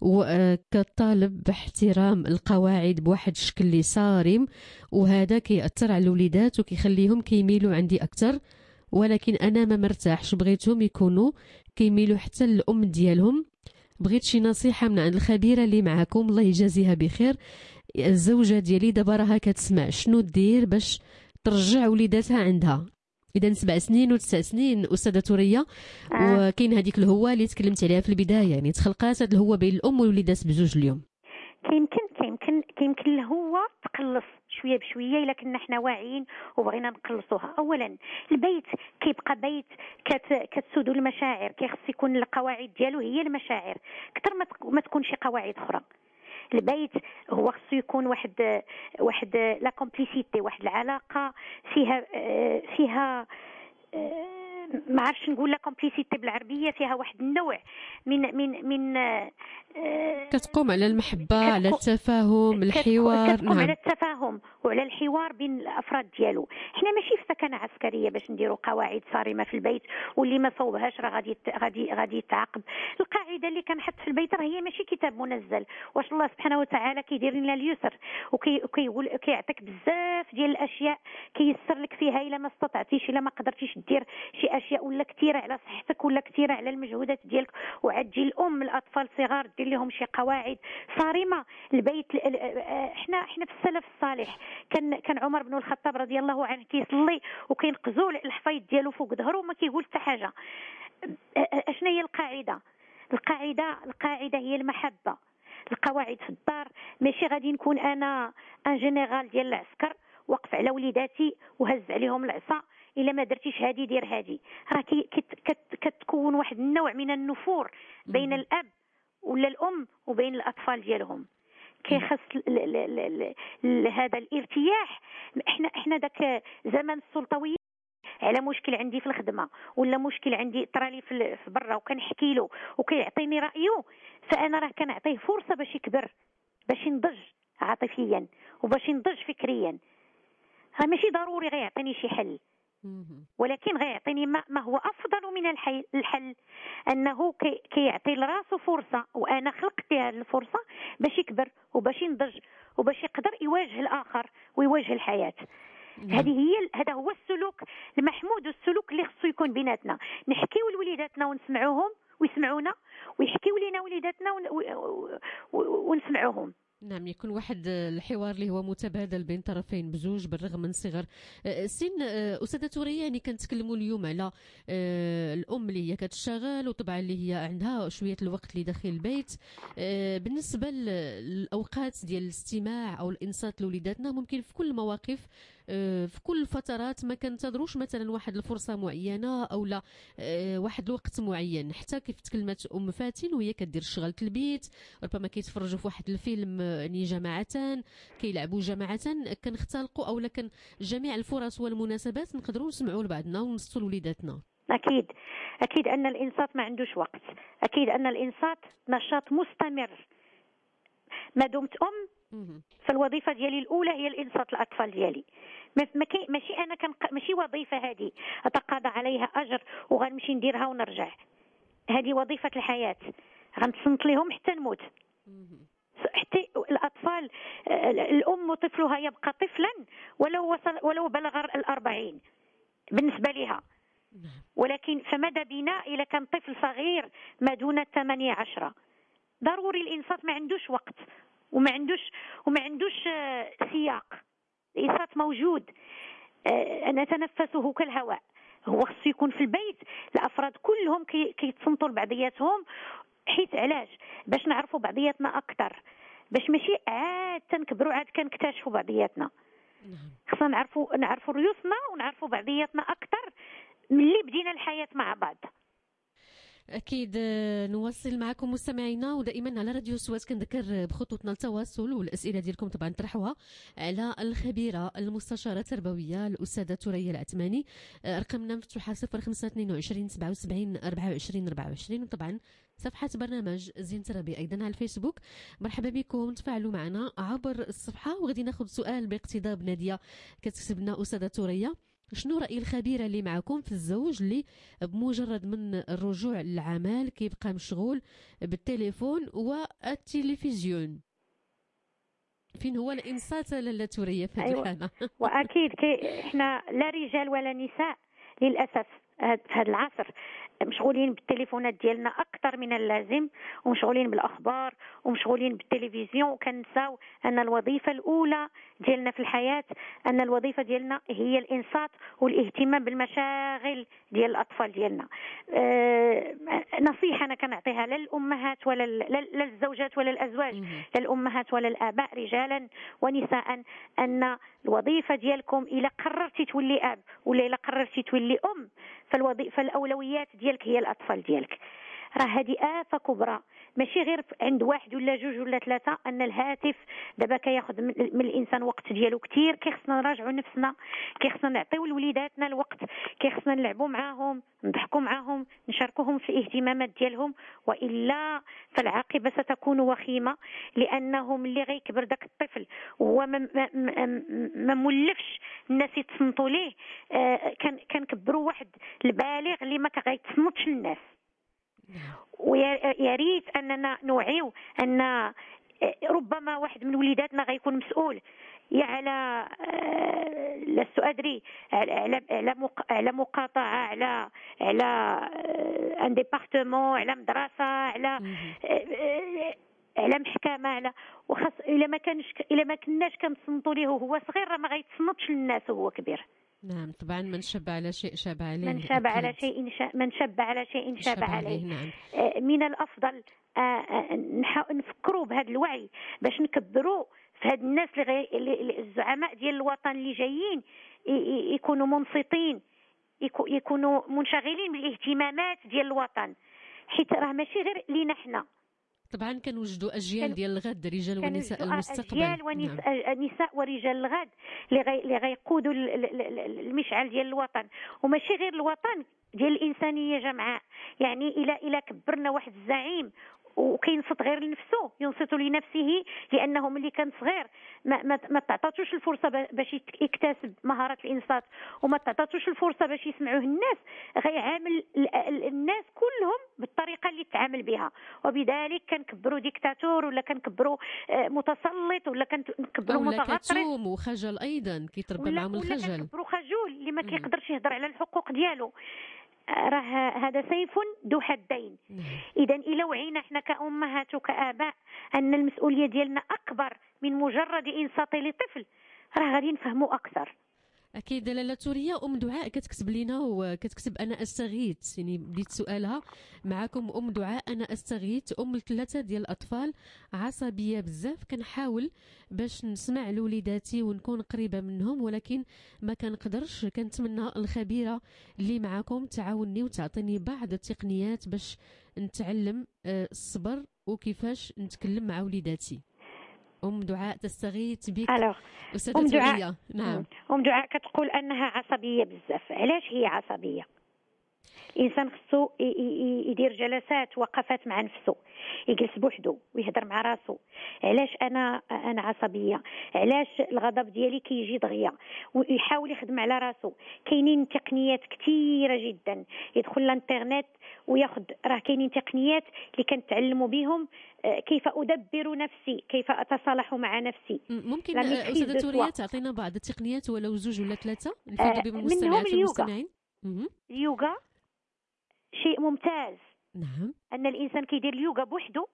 وكطالب باحترام القواعد بواحد الشكل اللي صارم، وهذا كيأثر على الوليدات وكيخليهم كيميلوا عندي اكثر، ولكن انا ما مرتاحش، بغيتهم يكونوا كيميلوا حتى للام ديالهم. بغيت شي نصيحة من عند الخبيرة اللي معكم، الله يجازيها بخير. الزوجة ديالي دابا راها كتسمع، شنو دير باش ترجع وليداتها عندها؟ إذا 7 سنين و9 سنين أستاذة توريا. وكاين هذيك الهوة اللي تكلمت عليها في البداية، يعني تخلقات هذه الهوة بين الأم والوليدات بزوج اليوم. كيمكن الهوة تقلص شويه بشويه الا كنا حنا واعيين وبغينا نقلصوها. اولا البيت كيبقى بيت كتسودو المشاعر، كيخص يكون القواعد ديالو هي المشاعر اكثر ما تكون شي قواعد اخرى. البيت هو خصو يكون واحد لا كومبليسيتي، واحد العلاقه فيها ما عرفش نقول لا كومبليسيتي بالعربيه، فيها واحد النوع من كتقوم على المحبه، على التفاهم، الحوار. كتقوم على التفاهم وعلى الحوار بين الافراد ديالو. حنا ماشي في سكنه عسكريه باش نديروا قواعد صارمه في البيت واللي ما صوبهاش راه غادي يتعاقب. القاعده اللي كنحط في البيت راه هي ماشي كتاب منزل. واش الله سبحانه وتعالى كيدير لنا اليسر وكيقول كيعطيك بزاف ديال الاشياء كيسر لك فيها الا ما استطعتيش، الا ما قدرتيش دير شي اشياء ولا كثيره على صحتك ولا كثيره على المجهودات ديالك، وعاد تجي الام الاطفال صغار دير لهم شي قواعد صارمه. البيت احنا في السلف الصالح كان عمر بن الخطاب رضي الله عنه كيصلي وكينقزوا الحفايض ديالو فوق ظهره وما كيقول حتى حاجه. اشنا هي القاعده هي المحبه. القواعد في الدار ماشي غادي نكون انا ان جينيرال ديال العسكر وقف على وليداتي وهز عليهم العصا الا ما درتيش هادي دير هادي. راه كتكون واحد النوع من النفور بين الاب ولا الام وبين الاطفال ديالهم. كيخص هذا الارتياح. احنا داك زمن السلطويين على مشكل عندي في الخدمه ولا مشكل عندي طرالي في برا وكنحكي له وكيعطيني رايه، فانا راه كنعطيه فرصه باش يكبر، باش ينضج عاطفيا وباش ينضج فكريا. ماشي ضروري غيعطيني شي حل، ولكن غيعطيني ما هو افضل من الحل، انه كيعطي لراسو فرصه، وانا خلقت هذه الفرصه باش يكبر وباش ينضج وباش يقدر يواجه الاخر ويواجه الحياه. هذا هو السلوك المحمود والسلوك اللي خصو يكون بيناتنا. نحكيو لوليداتنا ونسمعوهم ويسمعونا، ويحكيو لينا وليداتنا ونسمعوهم. نعم، يكون واحد الحوار اللي هو متبادل بين طرفين بزوج بالرغم من صغر سن. أستاذة ثريا، يعني كنتكلموا اليوم على الأم اللي هي كتشتغل وطبعا اللي هي عندها شوية الوقت اللي داخل البيت. بالنسبة للأوقات ديال الاستماع أو الإنصات لوليداتنا، ممكن في كل المواقف في كل الفترات ما كنتظروش مثلا واحد الفرصة معينة أو لا واحد الوقت معين. حتى كيف تكلمت أم فاتن وهي كدير شغلة البيت، ربما كيتفرجوا في واحد الفيلم يعني جماعة، كيلعبوا جماعة، كنختلقوا أو لكن جميع الفرص والمناسبات نقدروا نسمعوا لبعضنا ونصوا لوليداتنا. أكيد أن الإنصات ما عندوش وقت، أكيد أن الإنصات نشاط مستمر. ما دمت أم فالوظيفة ديالي الأولى هي الإنصات الأطفال ديالي. ماشي أنا ماشي وظيفة هذه أتقاضى عليها أجر وغنمشي نديرها ونرجع. هذه وظيفة الحياة، غنتصنت لهم حتى نموت. حتى الأطفال، الأم وطفلها يبقى طفلا ولو بلغ 40 بالنسبة لها، ولكن فماذا بنا إذا كان طفل صغير ما دون 18. ضروري الإنصات ما عندوش وقت وما عندوش سياق. الإنصات موجود، نتنفسه كالهواء. هو خصو يكون في البيت الأفراد كلهم كيتصنتوا لبعضياتهم. حيت علاش؟ باش نعرفوا بعضياتنا أكثر، باش ماشي عاد تنكبروا عاد كنكتشفوا بعضياتنا. خصنا نعرفوا ريوسنا ونعرفوا بعضياتنا أكثر ملي بدينا الحياة مع بعض. أكيد نواصل معكم مستمعينا، ودائما على راديو سوات كنذكر بخطوطنا التواصل والأسئلة ديالكم طبعا طرحوها على الخبيرة المستشارة التربوية الأستاذة ثريا العثماني. رقمنا مفتوحة 0522 77 24 24، وطبعا صفحة برنامج زين تربي أيضا على الفيسبوك. مرحبا بكم، تفاعلوا معنا عبر الصفحة. وغادي ناخذ سؤال باقتضاب نادية كتكتب لنا أستاذة ثريا: شنو رأي الخبيرة اللي معكم في الزوج اللي بمجرد من الرجوع للعمل كيبقى مشغول بالتليفون والتلفزيون؟ فين هو الإنصات لاله ثريا في هذه الحالة؟ وأكيد احنا لا رجال ولا نساء للأسف في هذا العصر مشغولين بالتليفونات ديالنا اكثر من اللازم، ومشغولين بالاخبار ومشغولين بالتلفزيون، وكنساو ان الوظيفه الاولى ديالنا في الحياه، ان الوظيفه ديالنا هي الانصات والاهتمام بالمشاغل ديال الاطفال ديالنا. نصيحه انا كنعطيها للامهات ولا للزوجات ولا الازواج، للامهات ولا الاباء رجالا ونساء، ان الوظيفه ديالكم الا قررتي تولي اب ولا الا قررتي تولي ام، فالاولويات ديالك هي الاطفال ديالك. راه هذه آفة كبرى، ماشي غير عند واحد ولا جوج ولا ثلاثة، أن الهاتف دابا كياخذ من الإنسان وقت ديالو كثير. كيخصنا نراجعوا نفسنا، كيخصنا نعطيو لوليداتنا الوقت، كيخصنا نلعبوا معاهم، نضحكوا معاهم، نشاركوهم في الاهتمامات ديالهم، وإلا فالعاقبة ستكون وخيمة، لأنهم اللي غيكبر داك الطفل وهو ما مولفش الناس يتصنتوا ليه، كنكبروا واحد البالغ اللي ما كيتصنتش للناس. ويا ريت اننا نوعيو ان ربما واحد من وليداتنا غيكون مسؤول يا على لست ادري على مقاطعه، على ان ديبارتمون، على مدرسه، على محكمه، على وخاص الا ما كناش كنتصنتوا ليه وهو صغير راه ما غيتصنتش للناس وهو كبير. نعم طبعا، من شب على شيء شاب عليه، من شب على شيء شاب عليه. نعم. من الافضل نفكروا بهذا الوعي باش نكبروا في هاد الناس اللي الزعماء ديال الوطن اللي جايين يكونوا منصتين، يكونوا منشغلين بالاهتمامات ديال الوطن، حيت راه ماشي غير لينا حنا، طبعا كنوجدوا اجيال ديال الغد، رجال ونساء المستقبل. اجيال ونساء ورجال الغد اللي غيقودوا المشعل ديال الوطن، وماشي غير الوطن ديال الانسانيه جمعاء. يعني الى كبرنا واحد الزعيم وكينصت غير لنفسه، ينصت لنفسه، لانه ملي كان صغير ما تعطاتوش الفرصه باش يكتسب مهارات الانصات، وما تعطاتوش الفرصه باش يسمعوه الناس، غيعامل الناس كلهم بالطريقه اللي تعامل بها، وبذلك كنكبروا ديكتاتور، ولا كنكبروا متسلط، ولا كنكبروا متغطرس، كتوم وخجل ايضا كيتربى معهم الخجل، ولا كنكبروا خجول اللي ما كيقدرش يهضر على الحقوق ديالو. راه هذا سيف ذو حدين. اذا الى وعينا احنا كامهات وكاباء ان المسؤوليه ديالنا اكبر من مجرد انصات لطفل، راه غادي نفهموا اكثر. اكيد. لاله توريه دعاء كتكتب لنا وكتكتب انا استغيث، يعني بديت سؤالها معكم. دعاء انا استغيث، ل3 ديال الاطفال، عصبيه بزاف، كنحاول باش نسمع لوليداتي ونكون قريبه منهم، ولكن ما كنقدرش. كنتمنى الخبيره اللي معكم تعاوني وتعطيني بعض التقنيات باش نتعلم الصبر وكيفاش نتكلم مع وليداتي. دعاء تستغيث بك أستاذة تورية. نعم. دعاء كتقول أنها عصبية بزاف. علاش هي عصبية؟ الإنسان خصو يدير جلسات وقفات مع نفسه، يجلس بوحده ويهضر مع راسه. علاش أنا عصبية؟ علاش الغضب ديالي كيجي دغيا؟ ويحاول يخدم على راسه. كاينين تقنيات كثيرة جدا، يدخل الانترنت وياخذ، راه كاينين تقنيات اللي كنتعلموا بهم كيف أدبر نفسي، كيف أتصالح مع نفسي. ممكن أستاذة تورية تعطينا بعض التقنيات ولو 2 ولا 3 نفيد بهم المستمعات والمستمعين؟ اليوغا شيء ممتاز. نعم. أن الإنسان كيدير اليوغا بوحده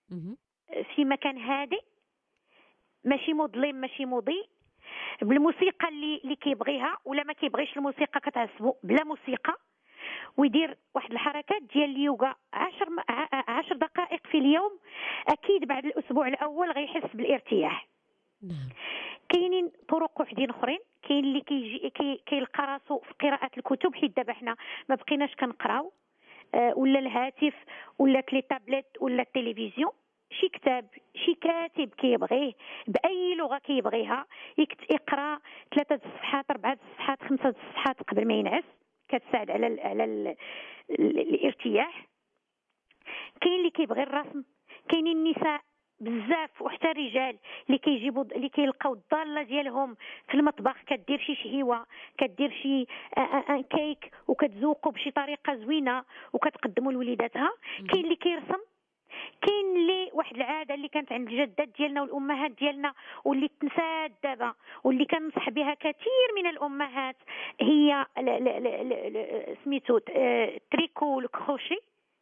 في مكان هادئ، ماشي مظلم ماشي مضيء، بالموسيقى اللي كيبغيها، ولا ما كيبغيش الموسيقى كتعصبو بلا موسيقى، ويدير واحد الحركات ديال اليوغا 10 دقائق في اليوم. أكيد بعد الأسبوع الأول غيحس بالارتياح. نعم. كاينين طرق وحدين اخرين. كاين اللي كيلقى راسو في قراءه الكتب، حيت دابا حنا ما بقيناش كنقراو، ولا الهاتف ولا لي تابلت ولا التلفزيون. شي كتاب، شي كاتب كيبغيه باي لغه كيبغيها، يقرا 3 صفحات 4 صفحات 5 صفحات قبل ما ينعس، كتساعد على الارتياح. كاين اللي كيبغي الرسم، كاينين النساء بزاف وحتى رجال اللي كيلقاو الضاله ديالهم في المطبخ، كدير شي شهيوه، كدير شي كيك وكتذوقوا بشي طريقه زوينه وكتقدموا لوليداتها. كاين اللي كيرسم، كاين اللي واحد العاده اللي كانت عند الجدات ديالنا والامهات ديالنا واللي تنسات دابا، واللي كنصح بها كثير من الامهات، هي سميتو تريكو والكروشي.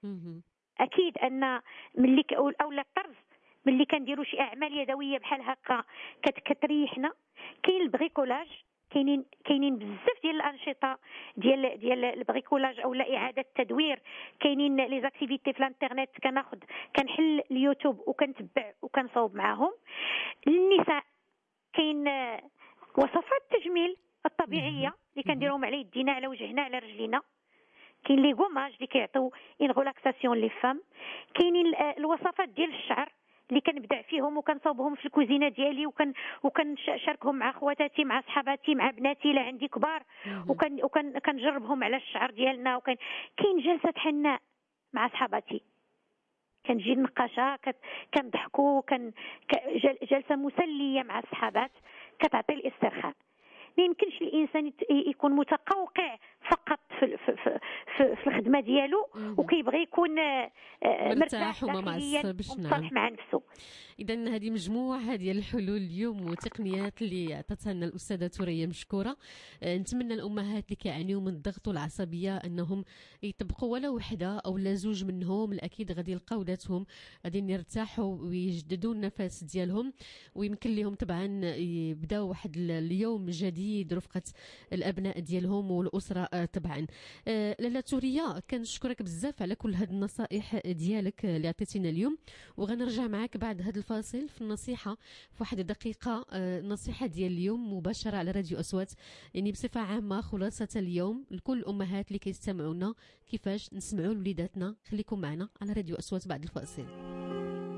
اكيد ان ملي اولا الطرز، ملي كنديروا شي اعمال يدويه بحال هكا كتريحنا. كاين البريكولاج، كاينين بزاف ديال الانشطه ديال البريكولاج او اعاده التدوير. كاينين لي زاكتيفيتي في الانترنت، كنحل اليوتيوب وكنتبع وكنصاوب معاهم. للنساء كاين وصفات التجميل الطبيعيه اللي كنديروهم على يدينا، على وجهنا، على رجلينا. كاين لي غوماج اللي كيعطيو ان ريلاكساسيون لي فام. كاينين الوصفات ديال الشعر اللي كنبدع فيهم وكنصاوبهم في الكوزينه ديالي، وكنشاركهم مع خواتاتي، مع صحاباتي، مع بناتي لا عندي كبار، وكنجربهم على الشعر ديالنا. كاين جلسه حناء مع صحاباتي، كنجي النقاشه، كنضحكوا، جلسه مسليه مع الصحابات كتعطي الاسترخاء. ما يمكنش الانسان يكون متقوقع فقط في الخدمه ديالو وكيبغي يكون مرتاح وما معصبش. نعم. مع نفسه. اذا هذه مجموعه ديال الحلول اليوم وتقنيات اللي عطاتها لنا الاستاذه توريه مشكوره. نتمنى الامهات اللي كيعانيوا من الضغط والعصبيه انهم يطبقوا ولا وحده او لا 2 منهم. الاكيد غادي يلقاو ذاتهم غادي يرتاحوا ويجددوا النفس ديالهم، ويمكن لهم طبعا يبداو واحد اليوم جديد رفقه الابناء ديالهم والاسره طبعا. لاله توريه كنشكرك بزاف على كل هاد النصائح ديالك اللي عطيتينا اليوم، وغنرجع معك بعد هاد الفاصل في النصيحه في واحد دقيقه. النصيحه ديال اليوم مباشره على راديو أصوات، يعني بصفه عامه خلاصه اليوم لكل الامهات اللي كيستمعونا كيفاش نسمعوا لوليداتنا. خليكم معنا على راديو أصوات بعد الفاصل.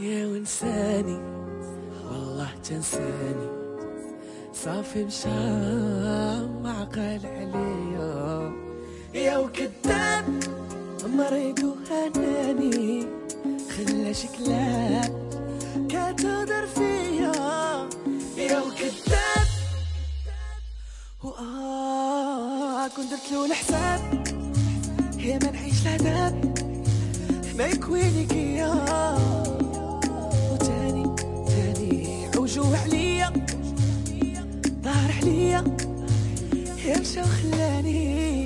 يا ونساني والله تنساني صافي مشى ما عقل عليا يا وكذاب مريض وهناني خلى شكلك كتهضر فيا يا وكذاب كنت درتلو الحساب هي ما نعيش العذاب ما يكوينك يا وتاني عوجو عليا ظهر عليا يمشى وخلاني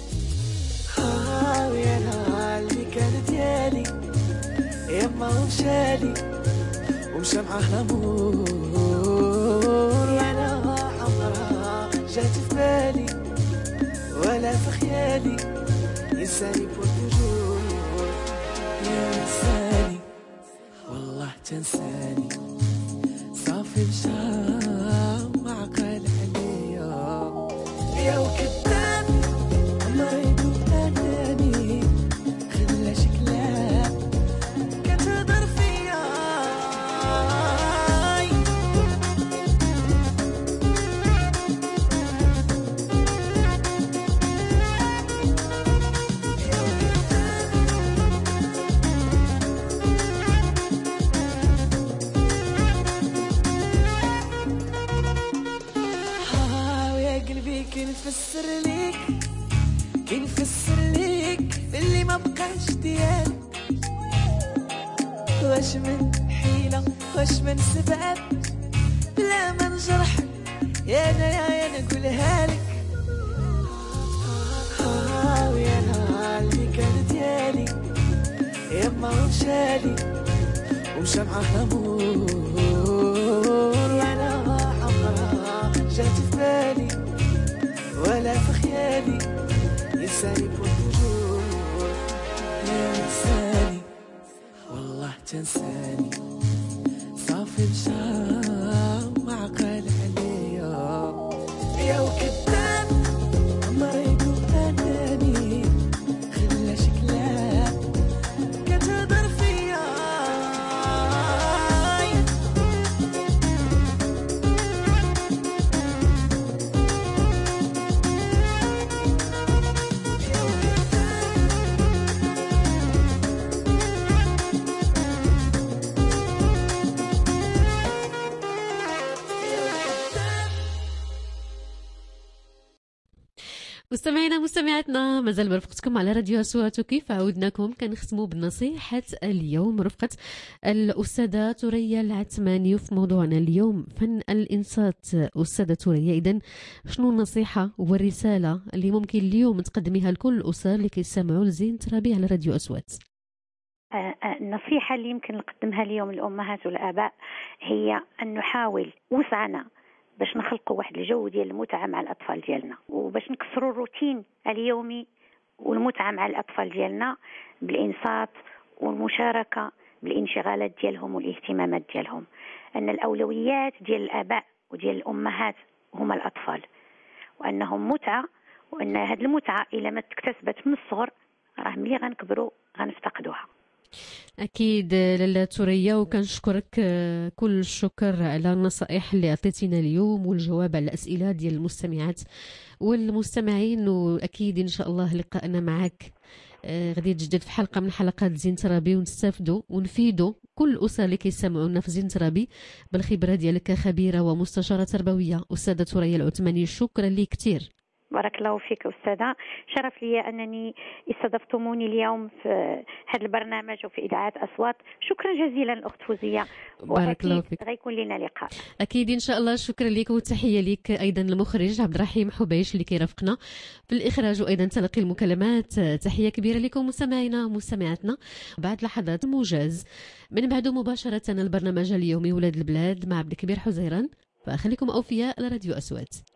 ويا نهار اللي كان ديالي يما ومشالي ومشى معاه الامور وانا عمرها جات في بالي ولا في خيالي ينساني بور توجور يا انساني والله تنساني صافي مشى ما عقل عليا يا وكذاب مريض واناني خلى شكلك كتهضر فيا كنفسر ليك اللي ما بقاش ديالك واش من حيلة واش من سبب بلا ما نجرح يا انا نقولها لك ويا نهار اللي كان ديالي يما ومشالي ومشى معاه الامور وانا عمرها جات في بالي ولا في خيالي ينساني بور توجور يا انساني والله تنساني صافي مشى ما عقل عليا يا وكذاب مريض واناني خلى شكلك كتهضر فيا مستمعينا مستمعاتنا مازال برفقتكم على راديو أصوات. وكيف عودناكم كنختموا بنصيحة اليوم رفقة الأستاذة ثريا العثماني. وفي موضوعنا اليوم فن الإنصات. أستاذة ثريا، إذن شنو النصيحة والرسالة اللي ممكن اليوم تقدميها لكل الأسر اللي كيسمعوا لزين ترابي على راديو أصوات؟ النصيحة اللي يمكن نقدمها اليوم للأمهات والآباء هي أن نحاول وسعنا باش نخلقوا واحد الجو ديال المتعة مع الأطفال ديالنا، وباش نكسروا الروتين اليومي والمتعة مع الأطفال ديالنا بالإنصات والمشاركة بالانشغالات ديالهم والاهتمامات ديالهم. أن الأولويات ديال الآباء وديال الأمهات هما الأطفال، وأنهم متعة، وأن هذه المتعة إلى ما تكتسبت من الصغر راه ملي غنكبروا غنفتقدوها. أكيد لاله ثريا، وكنشكرك كل الشكر على النصائح اللي عطيتينا اليوم والجواب على الأسئلة ديال المستمعات والمستمعين. وأكيد إن شاء الله لقاءنا معك غادي يتجدد في حلقة من حلقات زين ترابي، ونستافدوا ونفيدوا كل الأسر اللي كيسمعونا في زين ترابي بالخبرة ديالك كخبيرة ومستشارة تربوية. أستاذة ثريا العثماني، شكرا لك كثير. بارك الله فيك أستاذة، شرف لي أنني استضفتموني اليوم في هذا البرنامج وفي إذاعة أصوات. شكرا جزيلا الأخت فوزية، بارك الله فيك. غيكون لنا لقاء أكيد إن شاء الله. شكرا لك، وتحية لك أيضا المخرج عبد الرحيم حبيش اللي كيرافقنا في الإخراج وأيضا تلقي المكالمات. تحية كبيرة لكم مستمعينا ومستمعاتنا. بعد لحظات موجز من بعد مباشرة البرنامج اليومي ولاد البلاد مع عبد الكبير حزيران، فخليكم أوفياء على راديو أصوات.